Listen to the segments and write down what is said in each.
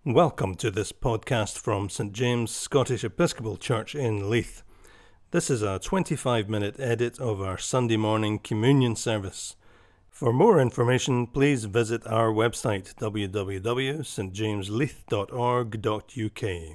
Welcome to this podcast from St James Scottish Episcopal Church in Leith. This is a 25-minute edit of our Sunday morning communion service. For more information, please visit our website www.stjamesleith.org.uk.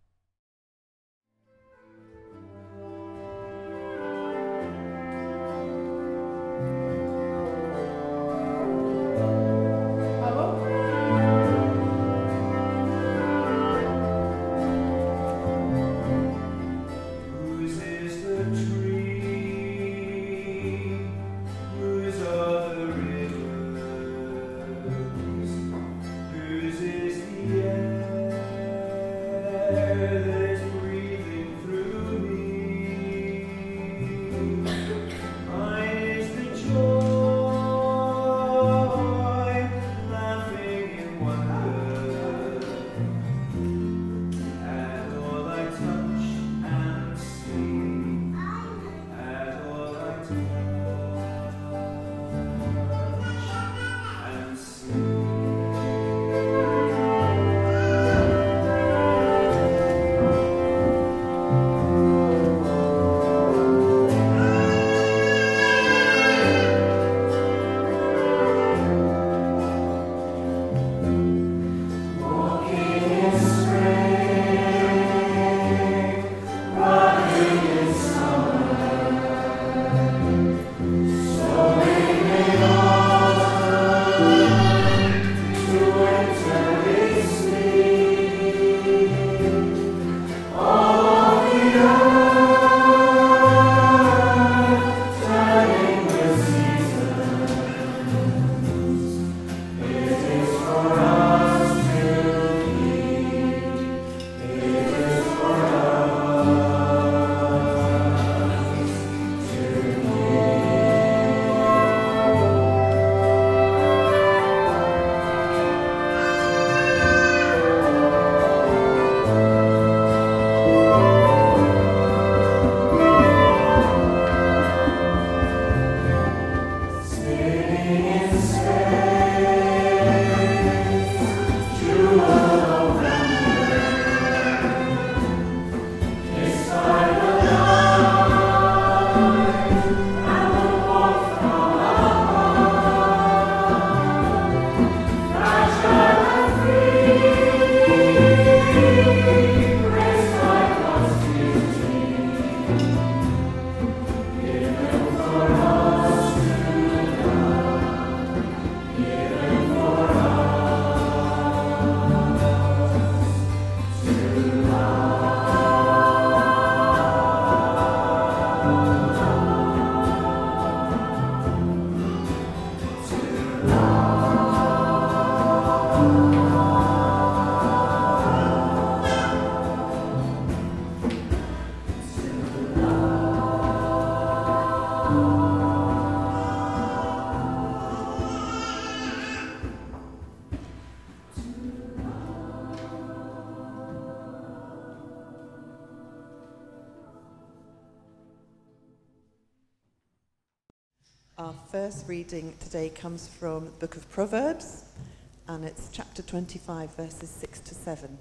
Our first reading today comes from the book of Proverbs, and it's chapter 25, verses 6 to 7.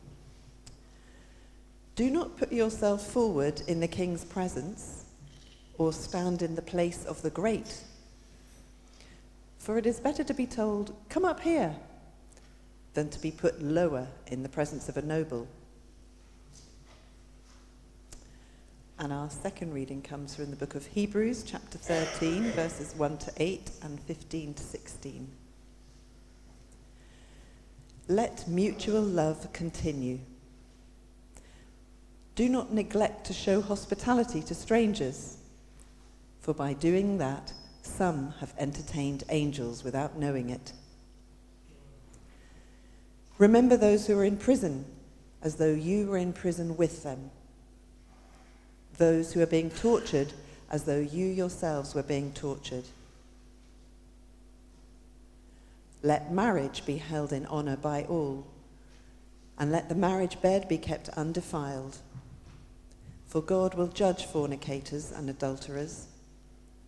Do not put yourself forward in the king's presence, or stand in the place of the great. For it is better to be told, "Come up here," than to be put lower in the presence of a noble. And our second reading comes from the book of Hebrews, chapter 13, verses 1 to 8 and 15 to 16. Let mutual love continue. Do not neglect to show hospitality to strangers, for by doing that, some have entertained angels without knowing it. Remember those who are in prison, as though you were in prison with them. Those who are being tortured, as though you yourselves were being tortured. Let marriage be held in honor by all, and let the marriage bed be kept undefiled. For God will judge fornicators and adulterers.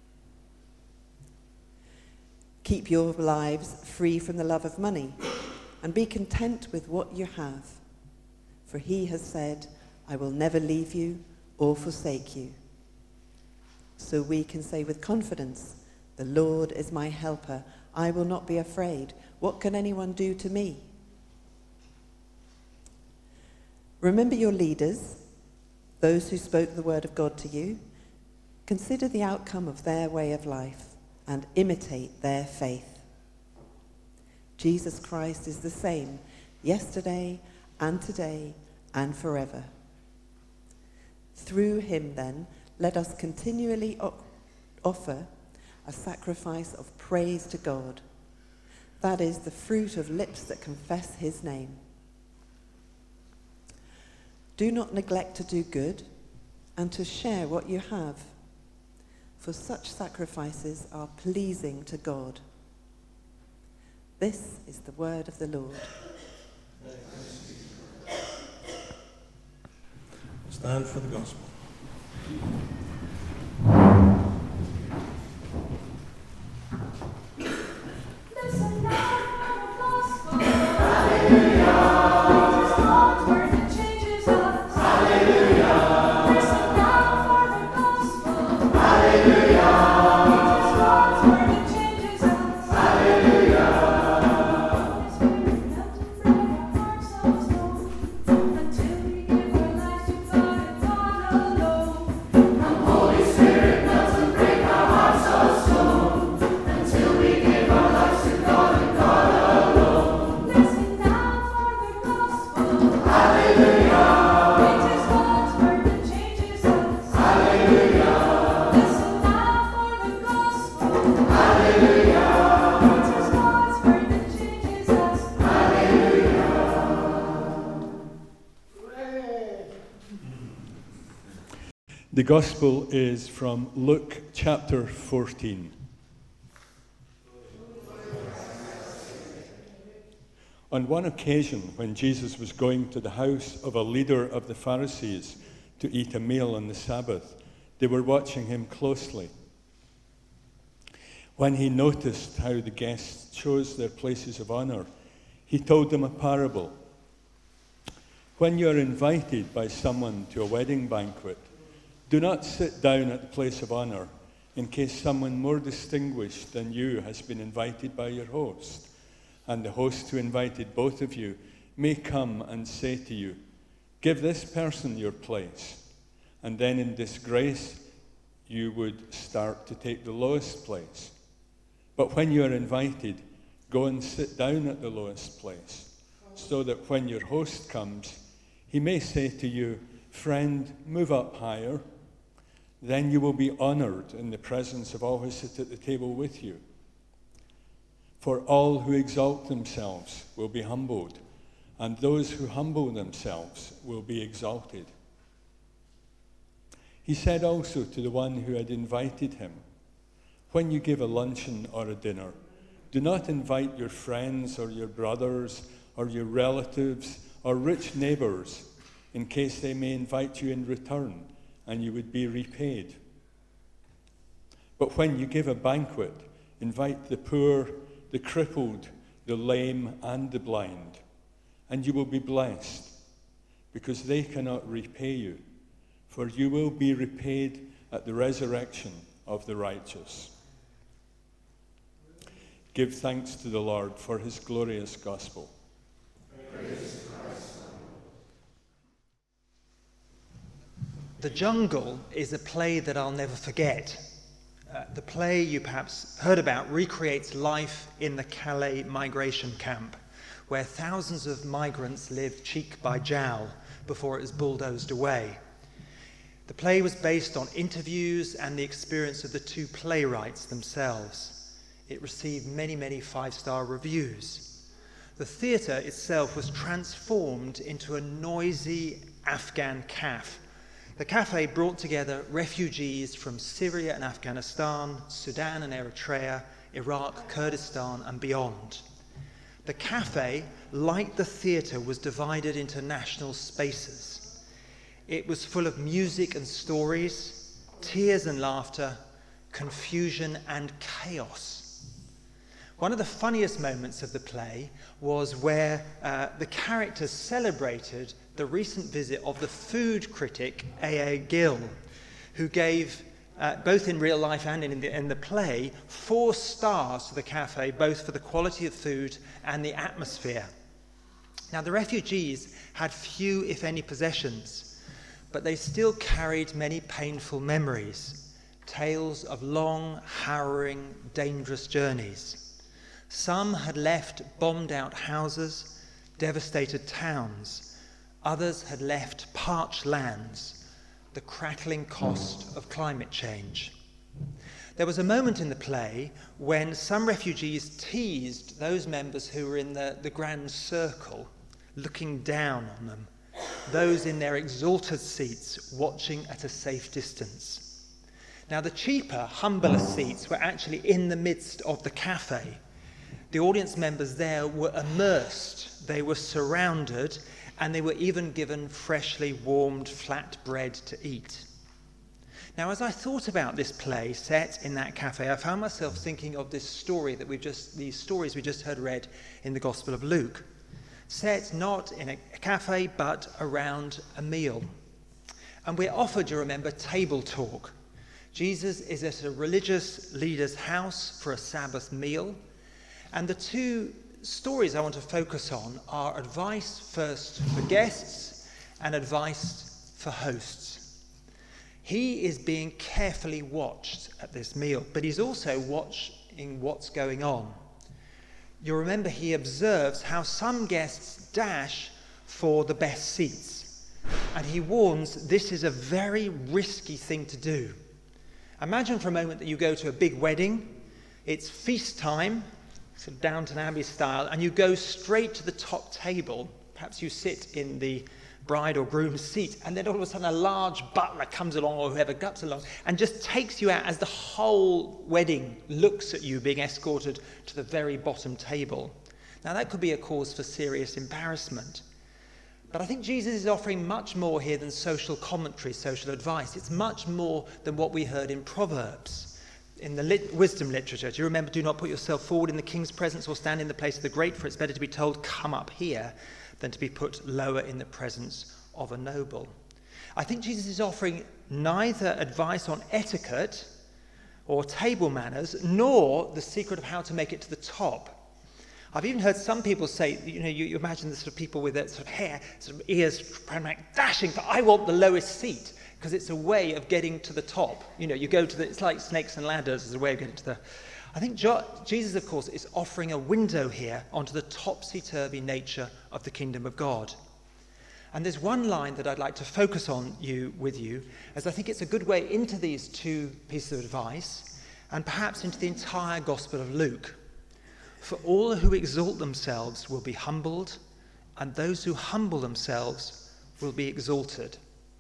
Keep your lives free from the love of money, and be content with what you have. For he has said, I will never leave you or forsake you. So we can say with confidence, the Lord is my helper. I will not be afraid. What can anyone do to me? Remember your leaders, those who spoke the word of God to you. Consider the outcome of their way of life and imitate their faith. Jesus Christ is the same yesterday and today and forever. Through him, then, let us continually offer a sacrifice of praise to God. That is the fruit of lips that confess his name. Do not neglect to do good and to share what you have, for such sacrifices are pleasing to God. This is the word of the Lord. Stand for the gospel. Listen now for the gospel. Hallelujah. Jesus God's word that changes us. Hallelujah. Listen now for the gospel. Hallelujah. Jesus God's word that changes us. Hallelujah. His word melted from our hearts of stone until we give our lives to God and God alone. Come, Holy Spirit, melt and break our hearts of stone until we give our lives to God and God alone. Listen now for the gospel. Hallelujah. It is God's word that changes us. Hallelujah. Listen now for the gospel. Hallelujah. It is God's word that changes us. Hallelujah. The Gospel is from Luke chapter 14. On one occasion, when Jesus was going to the house of a leader of the Pharisees to eat a meal on the Sabbath, they were watching him closely. When he noticed how the guests chose their places of honor, he told them a parable. When you are invited by someone to a wedding banquet, do not sit down at the place of honor in case someone more distinguished than you has been invited by your host, and the host who invited both of you may come and say to you, give this person your place, and then in disgrace you would start to take the lowest place. But when you are invited, go and sit down at the lowest place, so that when your host comes, he may say to you, friend, move up higher. Then you will be honored in the presence of all who sit at the table with you. For all who exalt themselves will be humbled, and those who humble themselves will be exalted. He said also to the one who had invited him, when you give a luncheon or a dinner, do not invite your friends or your brothers or your relatives or rich neighbors, in case they may invite you in return, and you would be repaid. But when you give a banquet, invite the poor, the crippled, the lame, and the blind, and you will be blessed, because they cannot repay you, for you will be repaid at the resurrection of the righteous. Give thanks to the Lord for his glorious gospel. Praise Christ. The Jungle is a play that I'll never forget. The play you perhaps heard about recreates life in the Calais migration camp, where thousands of migrants lived cheek by jowl before it was bulldozed away. The play was based on interviews and the experience of the two playwrights themselves. It received many, many five-star reviews. The theatre itself was transformed into a noisy Afghan cafe. The cafe brought together refugees from Syria and Afghanistan, Sudan and Eritrea, Iraq, Kurdistan, and beyond. The cafe, like the theatre, was divided into national spaces. It was full of music and stories, tears and laughter, confusion and chaos. One of the funniest moments of the play was where the characters celebrated the recent visit of the food critic A.A. Gill, who gave, both in real life and in the play, 4 stars to the cafe, both for the quality of food and the atmosphere. Now, the refugees had few, if any, possessions, but they still carried many painful memories, tales of long, harrowing, dangerous journeys. Some had left bombed-out houses, devastated towns. Others had left parched lands, the crackling cost of climate change. There was a moment in the play when some refugees teased those members who were in the grand circle, looking down on them, those in their exalted seats watching at a safe distance. Now, the cheaper, humbler seats were actually in the midst of the cafe. The audience members there were immersed, they were surrounded, and they were even given freshly warmed flat bread to eat. Now, as I thought about this play set in that cafe, I found myself thinking of this story that these stories we just heard read in the Gospel of Luke, set not in a cafe but around a meal. And we're offered, you remember, table talk. Jesus is at a religious leader's house for a Sabbath meal. And the 2 stories I want to focus on are advice first for guests and advice for hosts. He is being carefully watched at this meal, but he's also watching what's going on. You'll remember he observes how some guests dash for the best seats, and he warns this is a very risky thing to do. Imagine for a moment that you go to a big wedding, it's feast time, sort of Downton Abbey style, and you go straight to the top table. Perhaps you sit in the bride or groom's seat, and then all of a sudden a large butler comes along, or whoever comes along, and just takes you out as the whole wedding looks at you being escorted to the very bottom table. Now, that could be a cause for serious embarrassment. But I think Jesus is offering much more here than social commentary, social advice. It's much more than what we heard in Proverbs. In the wisdom literature, do you remember, do not put yourself forward in the king's presence or stand in the place of the great, for it's better to be told, come up here, than to be put lower in the presence of a noble. I think Jesus is offering neither advice on etiquette or table manners, nor the secret of how to make it to the top. I've even heard some people say, you imagine the sort of people with that sort of hair, sort of ears dashing for, I want the lowest seat, because it's a way of getting to the top. You go to it's like snakes and ladders as a way of getting to the... I think Jesus, of course, is offering a window here onto the topsy-turvy nature of the kingdom of God. And there's one line that I'd like to focus on with you, as I think it's a good way into these 2 pieces of advice, and perhaps into the entire Gospel of Luke. For all who exalt themselves will be humbled, and those who humble themselves will be exalted.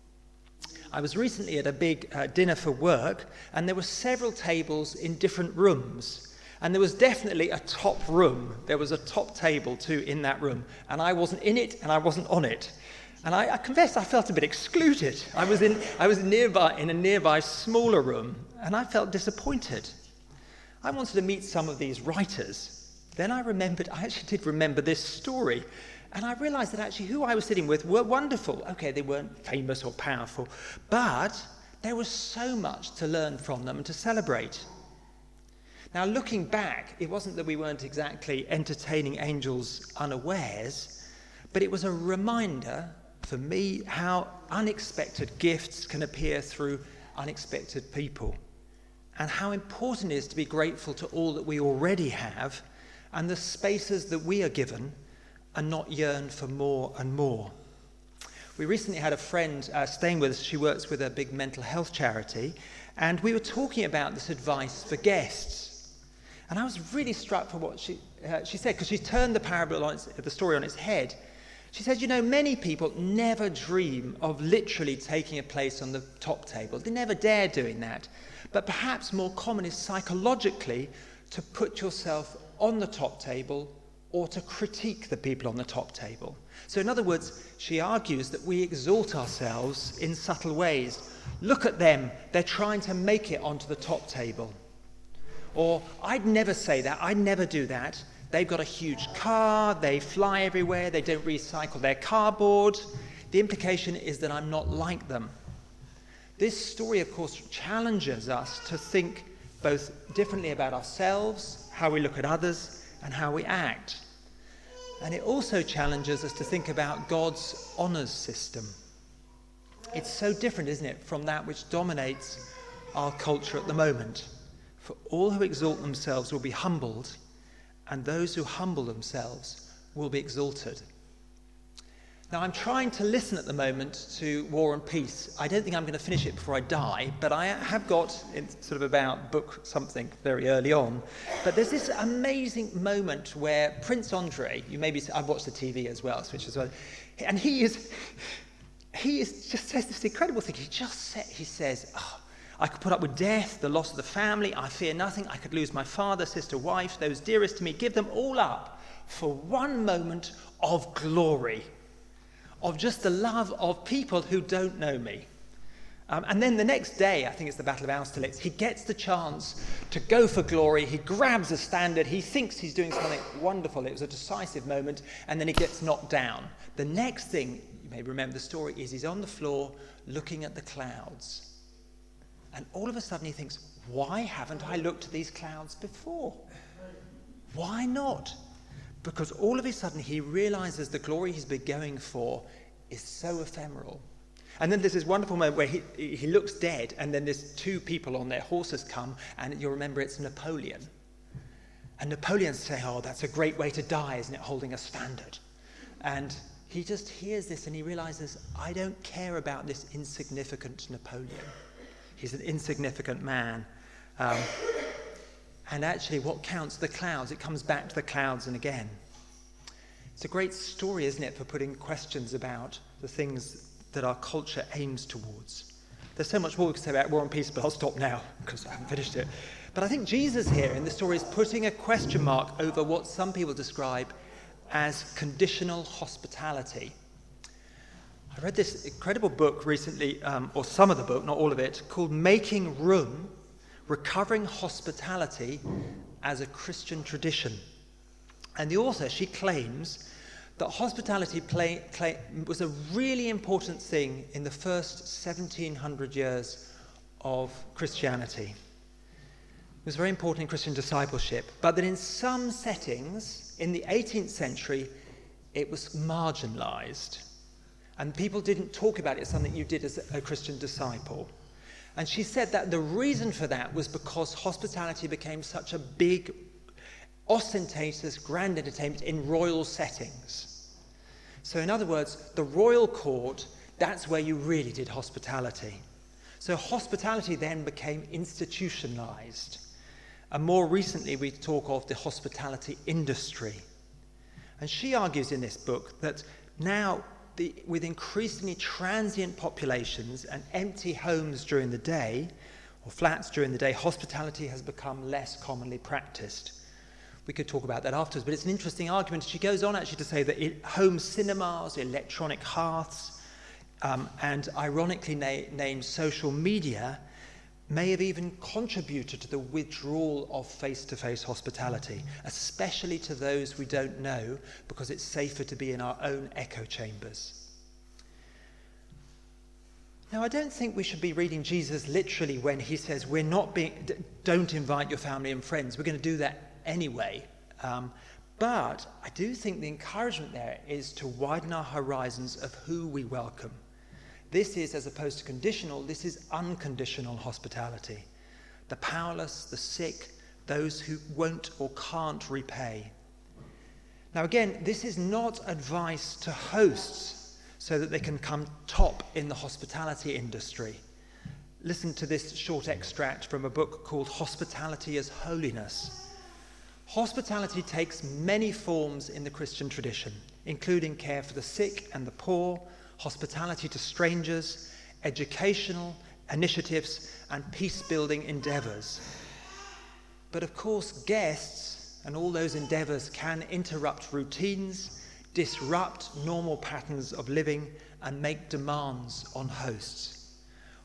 I was recently at a big dinner for work, and there were several tables in different rooms. And there was definitely a top room. There was a top table too in that room. And I wasn't in it, and I wasn't on it. And I confess I felt a bit excluded. I was in a nearby smaller room, and I felt disappointed. I wanted to meet some of these writers. Then I actually did remember this story. And I realized that actually who I was sitting with were wonderful. Okay, they weren't famous or powerful, but there was so much to learn from them and to celebrate. Now, looking back, it wasn't that we weren't exactly entertaining angels unawares, but it was a reminder for me how unexpected gifts can appear through unexpected people, and how important it is to be grateful to all that we already have and the spaces that we are given, and not yearn for more and more. We recently had a friend staying with us. She works with a big mental health charity, and we were talking about this advice for guests. And I was really struck by what she said, because she turned the story on its head. She said, many people never dream of literally taking a place on the top table. They never dare doing that. But perhaps more common is psychologically to put yourself on the top table or to critique the people on the top table. So in other words, she argues that we exalt ourselves in subtle ways. Look at them, they're trying to make it onto the top table. Or, I'd never say that, I'd never do that. They've got a huge car, they fly everywhere, they don't recycle their cardboard. The implication is that I'm not like them. This story, of course, challenges us to think both differently about ourselves, how we look at others, and how we act. And it also challenges us to think about God's honours system. It's so different, isn't it, from that which dominates our culture at the moment. For all who exalt themselves will be humbled, and those who humble themselves will be exalted. Now, I'm trying to listen at the moment to War and Peace. I don't think I'm going to finish it before I die, but I have got, it's sort of about book something very early on. But there's this amazing moment where Prince Andre, I've watched the TV as well, and he just says this incredible thing. He says, I could put up with death, the loss of the family, I fear nothing. I could lose my father, sister, wife, those dearest to me, give them all up for one moment of glory, of just the love of people who don't know me. And then the next day, I think it's the Battle of Austerlitz, he gets the chance to go for glory. He grabs a standard. He thinks he's doing something wonderful. It was a decisive moment, and then he gets knocked down. The next thing, you may remember the story, is he's on the floor looking at the clouds. And all of a sudden he thinks, why haven't I looked at these clouds before? Why not? Because all of a sudden he realizes the glory he's been going for is so ephemeral. And then there's this wonderful moment where he looks dead, and then there's two people on their horses come, and you'll remember it's Napoleon. And Napoleon's saying, that's a great way to die, isn't it, holding a standard? And he just hears this and he realizes, I don't care about this insignificant Napoleon. He's an insignificant man. And actually what counts are the clouds. It comes back to the clouds and again. It's a great story, isn't it, for putting questions about the things that our culture aims towards. There's so much more we could say about War and Peace, but I'll stop now because I haven't finished it. But I think Jesus here in the story is putting a question mark over what some people describe as conditional hospitality. I read this incredible book recently, or some of the book, not all of it, called Making Room, Recovering Hospitality as a Christian Tradition. And the author, she claims that hospitality was a really important thing in the first 1700 years of Christianity. It was very important in Christian discipleship, but that in some settings in the 18th century, it was marginalized. And people didn't talk about it as something you did as a Christian disciple. And she said that the reason for that was because hospitality became such a big, ostentatious, grand entertainment in royal settings. So in other words, the royal court, that's where you really did hospitality. So hospitality then became institutionalized. And more recently, we talk of the hospitality industry. And she argues in this book that now, with increasingly transient populations and empty homes during the day, or flats during the day, hospitality has become less commonly practiced. We could talk about that afterwards, but it's an interesting argument. She goes on actually to say that home cinemas, electronic hearths, and ironically named social media may have even contributed to the withdrawal of face-to-face hospitality, especially to those we don't know, because it's safer to be in our own echo chambers. Now, I don't think we should be reading Jesus literally when he says don't invite your family and friends. We're going to do that anyway. But I do think the encouragement there is to widen our horizons of who we welcome. This is, as opposed to conditional, this is unconditional hospitality. The powerless, the sick, those who won't or can't repay. Now again, this is not advice to hosts so that they can come top in the hospitality industry. Listen to this short extract from a book called Hospitality as Holiness. Hospitality takes many forms in the Christian tradition, including care for the sick and the poor, hospitality to strangers, educational initiatives, and peace-building endeavours. But of course, guests and all those endeavours can interrupt routines, disrupt normal patterns of living, and make demands on hosts.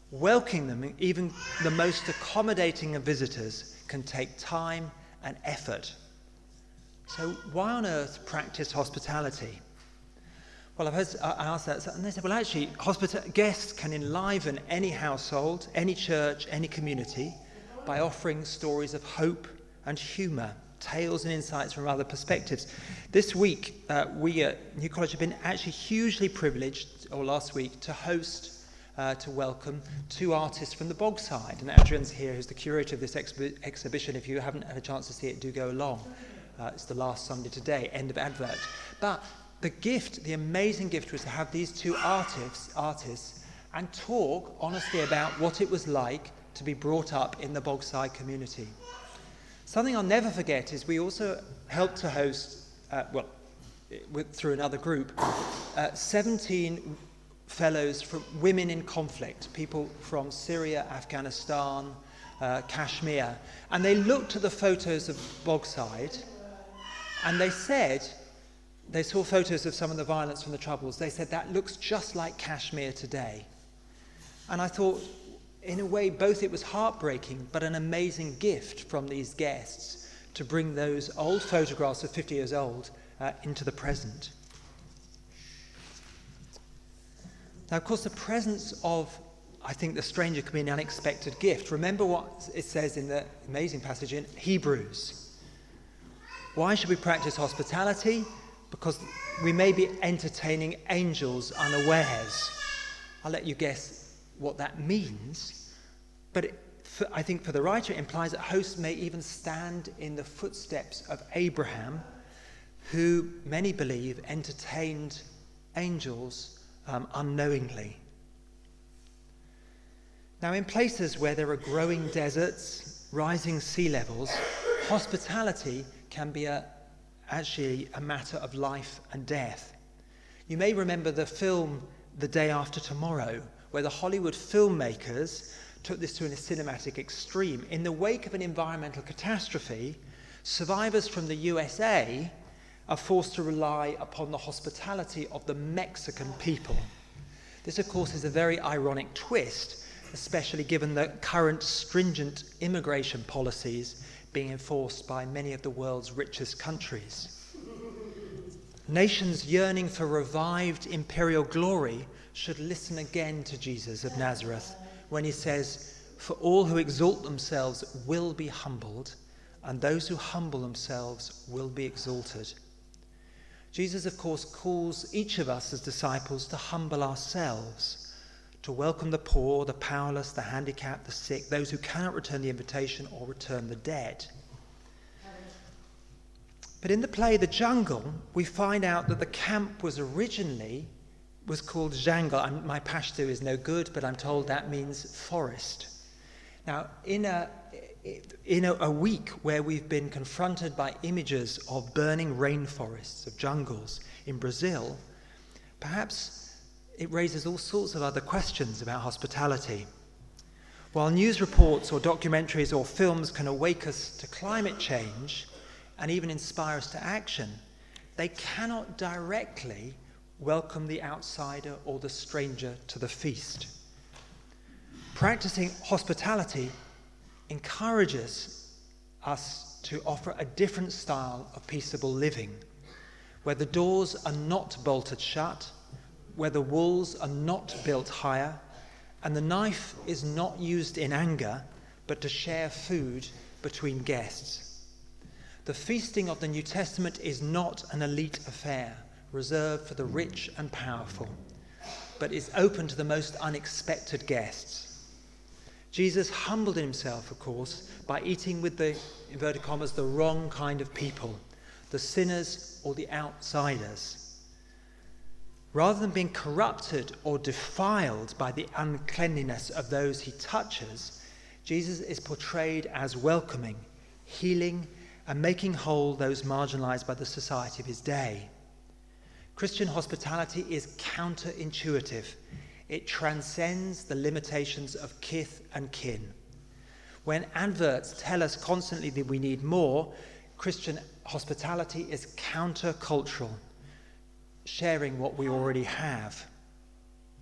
Welcoming them, even the most accommodating of visitors, can take time and effort. So why on earth practice hospitality? Well, I asked that, and they said, well, actually, guests can enliven any household, any church, any community by offering stories of hope and humour, tales and insights from other perspectives. This week, we at New College have been actually hugely privileged, or last week, to host, to welcome two artists from the Bogside. And Adrian's here, who's the curator of this exhibition. If you haven't had a chance to see it, do go along. It's the last Sunday today, end of advert. But the amazing gift was to have these two artists and talk honestly about what it was like to be brought up in the Bogside community. Something I'll never forget is we also helped to host, through another group, 17 fellows from women in conflict, people from Syria, Afghanistan, Kashmir. And they looked at the photos of Bogside and they said, they saw photos of some of the violence from the Troubles. They said, that looks just like Kashmir today. And I thought, in a way, both it was heartbreaking, but an amazing gift from these guests to bring those old photographs of 50 years old into the present. Now, of course, the presence of, I think, the stranger can be an unexpected gift. Remember what it says in the amazing passage in Hebrews. Why should we practice hospitality? Because we may be entertaining angels unawares. I'll let you guess what that means. But I think for the writer, it implies that hosts may even stand in the footsteps of Abraham, who many believe entertained angels unknowingly. Now, in places where there are growing deserts, rising sea levels, hospitality can be actually a matter of life and death. You may remember the film The Day After Tomorrow, where the Hollywood filmmakers took this to a cinematic extreme. In the wake of an environmental catastrophe, survivors from the USA are forced to rely upon the hospitality of the Mexican people. This, of course, is a very ironic twist, especially given the current stringent immigration policies being enforced by many of the world's richest countries. Nations yearning for revived imperial glory should listen again to Jesus of Nazareth when he says, "For all who exalt themselves will be humbled, and those who humble themselves will be exalted." Jesus, of course, calls each of us as disciples to humble ourselves, to welcome the poor, the powerless, the handicapped, the sick, those who cannot return the invitation or return the dead. But in the play The Jungle, we find out that the camp was called Jungle. My Pashto is no good, but I'm told that means forest. Now, in a week where we've been confronted by images of burning rainforests, of jungles in Brazil, perhaps it raises all sorts of other questions about hospitality. While news reports or documentaries or films can awake us to climate change and even inspire us to action, they cannot directly welcome the outsider or the stranger to the feast. Practicing hospitality encourages us to offer a different style of peaceable living, where the doors are not bolted shut, where the walls are not built higher, and the knife is not used in anger, but to share food between guests. The feasting of the New Testament is not an elite affair, reserved for the rich and powerful, but is open to the most unexpected guests. Jesus humbled himself, of course, by eating with the, inverted commas, the wrong kind of people, the sinners or the outsiders. Rather than being corrupted or defiled by the uncleanliness of those he touches, Jesus is portrayed as welcoming, healing, and making whole those marginalized by the society of his day. Christian hospitality is counterintuitive. It transcends the limitations of kith and kin. When adverts tell us constantly that we need more, Christian hospitality is countercultural, sharing what we already have.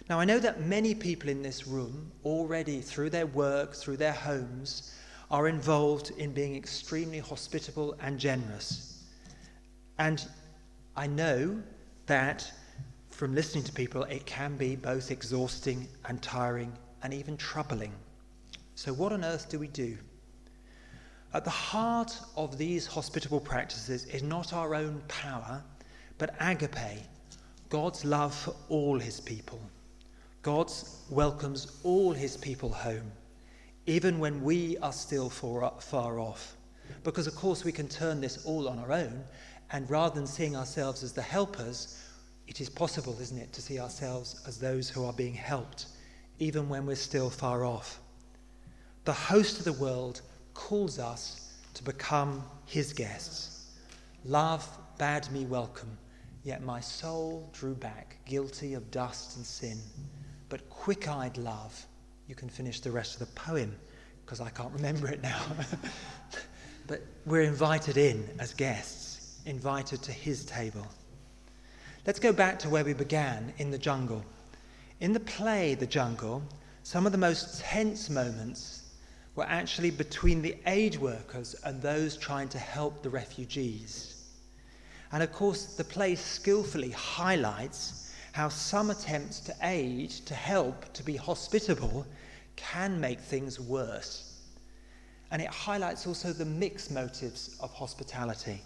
Now, I know that many people in this room already, through their work, through their homes, are involved in being extremely hospitable and generous. And I know that from listening to people, it can be both exhausting and tiring and even troubling. So what on earth do we do? At the heart of these hospitable practices is not our own power, but agape, God's love for all his people. God welcomes all his people home, even when we are still far off. Because, of course, we can turn this all on our own, and rather than seeing ourselves as the helpers, it is possible, isn't it, to see ourselves as those who are being helped, even when we're still far off. The host of the world calls us to become his guests. Love bade me welcome, yet my soul drew back, guilty of dust and sin. But quick-eyed love, you can finish the rest of the poem, because I can't remember it now. But we're invited in as guests, invited to his table. Let's go back to where we began, in the jungle. In the play, The Jungle, some of the most tense moments were actually between the aid workers and those trying to help the refugees. And of course, the play skillfully highlights how some attempts to aid, to help, to be hospitable can make things worse. And it highlights also the mixed motives of hospitality.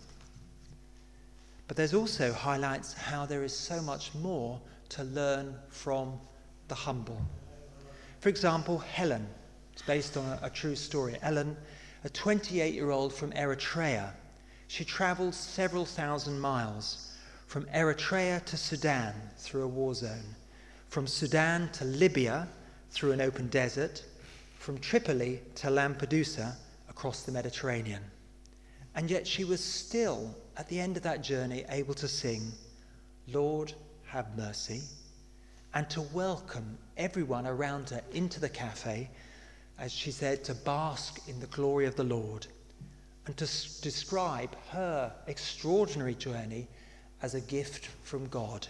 But there's also highlights how there is so much more to learn from the humble. For example, Helen. It's based on a true story. Ellen, a 28-year-old from Eritrea. She travelled several thousand miles from Eritrea to Sudan through a war zone, from Sudan to Libya through an open desert, from Tripoli to Lampedusa across the Mediterranean. And yet she was still, at the end of that journey, able to sing, "Lord, have mercy," and to welcome everyone around her into the cafe, as she said, to bask in the glory of the Lord, and to describe her extraordinary journey as a gift from God.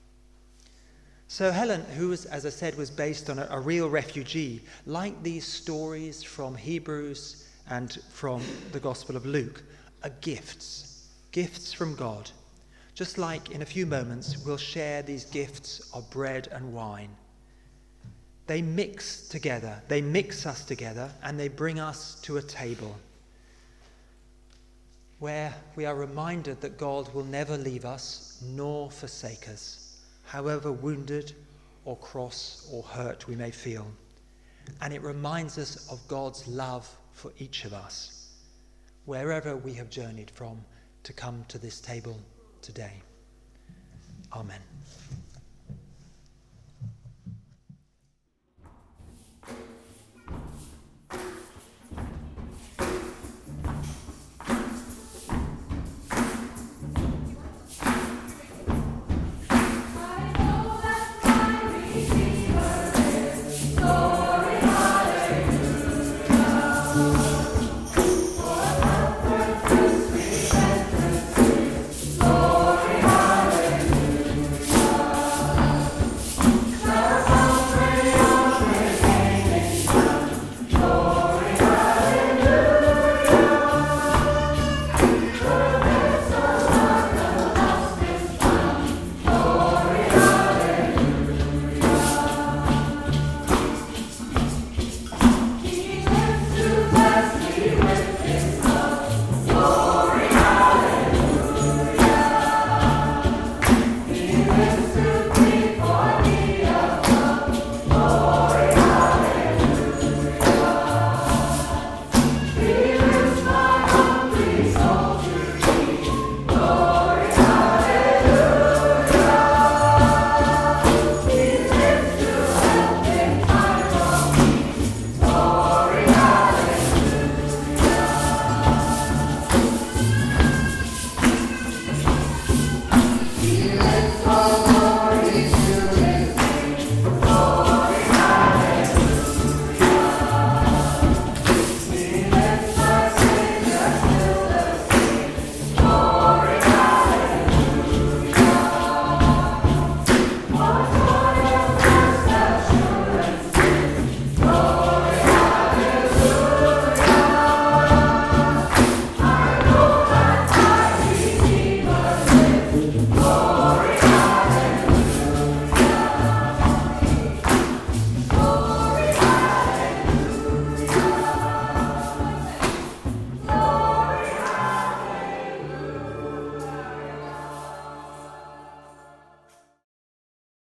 So Helen, who was, as I said, was based on a real refugee, like these stories from Hebrews and from the Gospel of Luke, are gifts from God. Just like in a few moments we'll share these gifts of bread and wine. They mix together, they mix us together, and they bring us to a table where we are reminded that God will never leave us nor forsake us, however wounded or cross or hurt we may feel. And it reminds us of God's love for each of us, wherever we have journeyed from to come to this table today. Amen.